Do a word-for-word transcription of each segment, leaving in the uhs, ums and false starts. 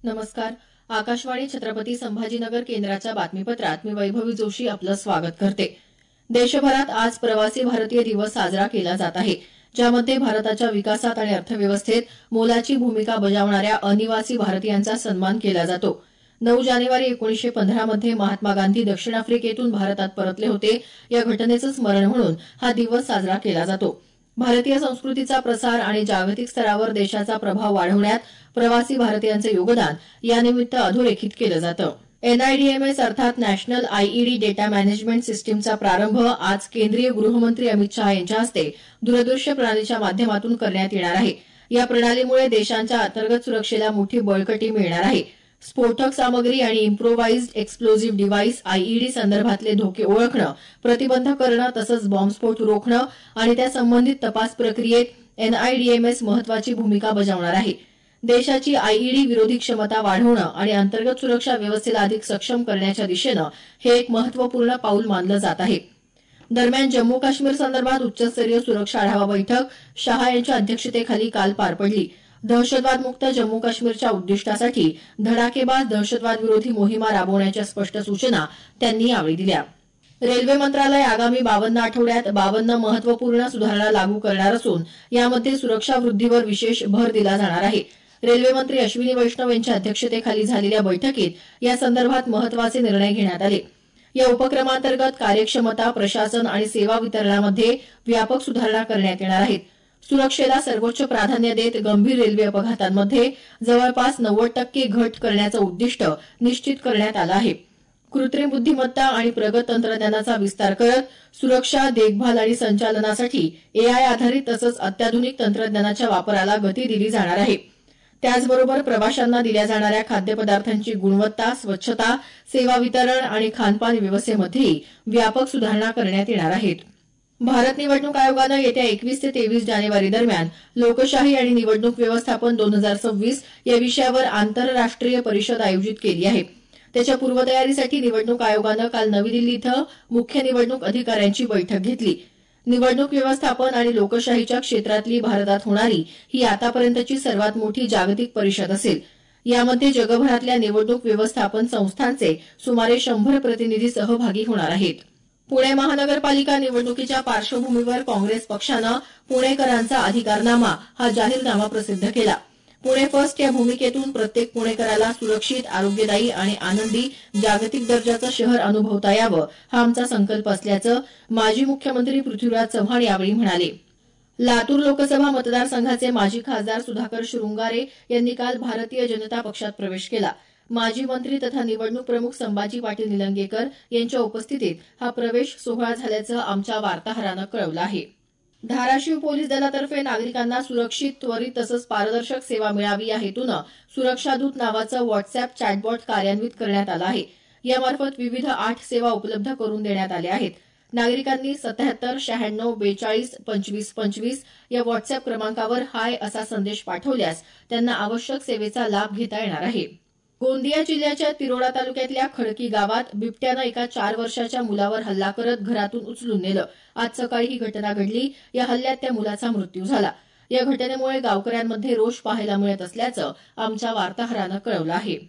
नमस्कार. आकाशवाणी छत्रपती संभाजीनगर केंद्राच्या बातमीपत्रात मी वैभवी जोशी आपलं स्वागत करते. देशभरात आज प्रवासी भारतीय दिवस साजरा केला जात आहे, ज्यामध्ये भारताच्या विकासात आणि अर्थव्यवस्थेत मोलाची भूमिका बजावणाऱ्या अनिवासी भारतीयांचा सन्मान केला जातो. नऊ जानेवारी एकोणीसशे पंधरा मध्ये महात्मा गांधी दक्षिण आफ्रिकेतून भारतात परतले होते. या घटनेचं स्मरण म्हणून हा दिवस साजरा केला जातो. भारतीय संस्कृतीचा प्रसार आणि जागतिक स्तरावर देशाचा प्रभाव वाढवण्यात प्रवासी भारतीयांचे योगदान यानिमित्त अधोरेखित केलं जातं. एनआयडीएमएस अर्थात नॅशनल आयईडी डेटा मॅनेजमेंट सिस्टीमचा प्रारंभ आज केंद्रीय गृहमंत्री अमित शहा यांच्या हस्ते दूरदृश्य प्रणालीच्या माध्यमातून करण्यात येणार आहे. या प्रणालीमुळे देशांच्या अंतर्गत सुरक्षेला मोठी बळकटी मिळणार आहे. स्फोटक सामग्री आणि इम्प्रोवाइज्ड एक्सप्लोजिव्ह डिव्हाइस आयईडी संदर्भातले धोके ओळखणं, प्रतिबंध करणं तसंच बॉम्बस्फोट रोखणं आणि त्या संबंधित तपास प्रक्रियेत एनआयडीएमएस महत्वाची भूमिका बजावणार आहे. देशाची आयईडी विरोधी क्षमता वाढवणं आणि अंतर्गत सुरक्षा व्यवस्थेला अधिक सक्षम करण्याच्या दिशेनं हे एक महत्वपूर्ण पाऊल मानलं जात आहे. दरम्यान जम्मू काश्मीर संदर्भात उच्चस्तरीय सुरक्षा आढावा बैठक शहा यांच्या अध्यक्षतेखाली काल पार पडली. दहशतवादमुक्त जम्मू काश्मीरच्या उद्दिष्टासाठी धडाकेबाज दहशतवाद विरोधी मोहिमा राबवण्याच्या स्पष्ट सूचना त्यांनी यावेळी दिल्या. रेल्वे मंत्रालय आगामी बावन्न आठवड्यात बावन्न महत्वपूर्ण सुधारणा लागू करणार असून यामध्ये सुरक्षा वृद्धीवर विशेष भर दिला जाणार आहे. रेल्वे मंत्री अश्विनी वैष्णव यांच्या अध्यक्षतेखाली झालेल्या बैठकीत या संदर्भात महत्वाचे निर्णय घेण्यात आले. या उपक्रमांतर्गत कार्यक्षमता, प्रशासन आणि सेवा वितरणामध्ये व्यापक सुधारणा करण्यात येणार आहेत. सुरक्षेला सर्वोच्च प्राधान्य देत गंभीर रेल्वे अपघातांमध्ये जवळपास नव्वद टक्के घट करण्याचं उद्दिष्ट निश्चित करण्यात आलं आहे. कृत्रिम बुद्धिमत्ता आणि प्रगत तंत्रज्ञानाचा विस्तार करत सुरक्षा, देखभाल आणि संचालनासाठी एआय आधारित तसंच अत्याधुनिक तंत्रज्ञानाच्या वापराला गती दिली जाणार आहे. त्याचबरोबर प्रवाशांना दिल्या जाणाऱ्या खाद्यपदार्थांची गुणवत्ता, स्वच्छता, सेवा वितरण आणि खानपान व्यवस्थेमध्येही व्यापक सुधारणा करण्यात येणार आहेत. भारत निवडणूक आयोगानं येत्या एकवीस ते तेवीस जानेवारी दरम्यान लोकशाही आणि निवडणूक व्यवस्थापन दोन हजार सव्वीस या विषयावर आंतरराष्ट्रीय परिषद आयोजित केली आहे. त्याच्या पूर्वतयारीसाठी निवडणूक आयोगानं काल नवी दिल्ली इथं मुख्य निवडणूक अधिकाऱ्यांची बैठक घेतली. निवडणूक व्यवस्थापन आणि लोकशाहीच्या क्षेत्रातली भारतात होणारी ही आतापर्यंतची सर्वात मोठी जागतिक परिषद असेल. यामध्ये जगभरातल्या निवडणूक व्यवस्थापन संस्थांचे सुमारे शंभर प्रतिनिधी सहभागी होणार आहेत. पुणे महानगरपालिका निवडणुकीच्या पार्श्वभूमीवर काँग्रेस पक्षानं पुणेकरांचा अधिकारनामा हा जाहीरनामा प्रसिद्ध केला. पुणे फर्स्ट या भूमिकेतून प्रत्येक पुणेकराला सुरक्षित, आरोग्यदायी आणि आनंदी जागतिक दर्जाचं शहर अनुभवता यावं हा आमचा संकल्प असल्याचं माजी मुख्यमंत्री पृथ्वीराज चव्हाण यावेळी म्हणाले. लातूर लोकसभा मतदारसंघाचे माजी खासदार सुधाकर शृंगारे यांनी काल भारतीय जनता पक्षात प्रवेश केला. माजी मंत्री तथा निवडणूक प्रमुख संभाजी पाटील निलंगेकर यांच्या उपस्थितीत हा प्रवेश सोहळा झाल्याचं आमच्या वार्ताहरानं कळवलं आहे. धाराशिव पोलीस दलातर्फे नागरिकांना सुरक्षित, त्वरित तसंच पारदर्शक सेवा मिळावी या हेतूनं सुरक्षा दूत नावाचं व्हॉट्सअॅप चॅटबॉट कार्यान्वित करण्यात आलं आहे. यामार्फत विविध आठ सेवा उपलब्ध करून देण्यात आल्या आहेत. नागरिकांनी सत्याहत्तर शहाण्णव बेचाळीस पंचवीस पंचवीस या व्हॉट्सअॅप क्रमांकावर हाय असा संदेश पाठवल्यास त्यांना आवश्यक सेवेचा लाभ घेता येणार आहे. गोंदिया जिल्ह्याच्या तिरोडा तालुक्यातल्या खडकी गावात बिबट्यानं एका चार वर्षाच्या मुलावर हल्ला करत घरातून उचलून नेलं. आज सकाळी ही घटना घडली. या हल्ल्यात त्या मुलाचा मृत्यू झाला. या घटनेमुळे गावकऱ्यांमध्ये रोष पाहायला मिळत असल्याचं आमच्या वार्ताहरानं कळवलं आहे.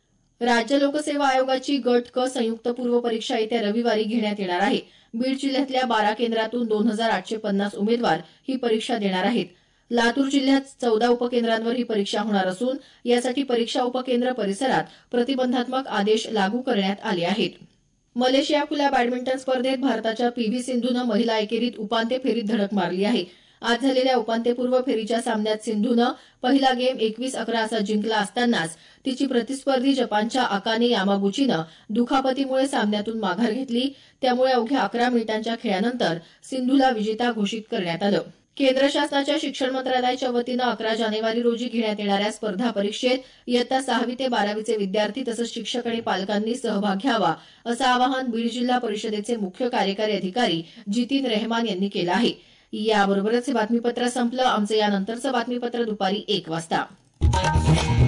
राज्य लोकसेवा आयोगाची गट क संयुक्त पूर्व परीक्षा येत्या रविवारी घेण्यात येणार आहे. बीड जिल्ह्यातल्या बारा केंद्रातून दोन हजार आठशे पन्नास उमेदवार ही परीक्षा देणार आहेत. लातूर जिल्ह्यात चौदा उपकेंद्रांवर ही परीक्षा होणार असून यासाठी परीक्षा उपकेंद्र परिसरात प्रतिबंधात्मक आदेश लागू करण्यात आले आहेत. मलेशिया खुल्या बॅडमिंटन स्पर्धेत भारताच्या पी व्ही सिंधूनं महिला एकेरीत उपांत्य फेरीत धडक मारली आहे. आज झालेल्या उपांत्यपूर्व फेरीच्या सामन्यात सिंधूनं पहिला गेम एकवीस अकरा असा जिंकला असतानाच तिची प्रतिस्पर्धी जपानच्या अकाने यामागुचीनं दुखापतीमुळे सामन्यातून माघार घेतली. त्यामुळे अवघ्या अकरा मिनिटांच्या खेळानंतर सिंधूला विजेता घोषित करण्यात आलं. केंद्र शासनाच्या शिक्षण मंत्रालयाच्या वतीनं अकरा जानेवारी रोजी घेण्यात येणाऱ्या स्पर्धा परीक्षेत इयत्ता सहावी ते बारावीचे विद्यार्थी तसंच शिक्षक आणि पालकांनी सहभाग घ्यावा असं आवाहन बीड जिल्हा परिषदेचे मुख्य कार्यकारी अधिकारी जितीन रेहमान यांनी केलं आहे. याबरोबरच हे बातमीपत्र संपलं. आमचं यानंतरचं बातमीपत्र दुपारी एक वाजता.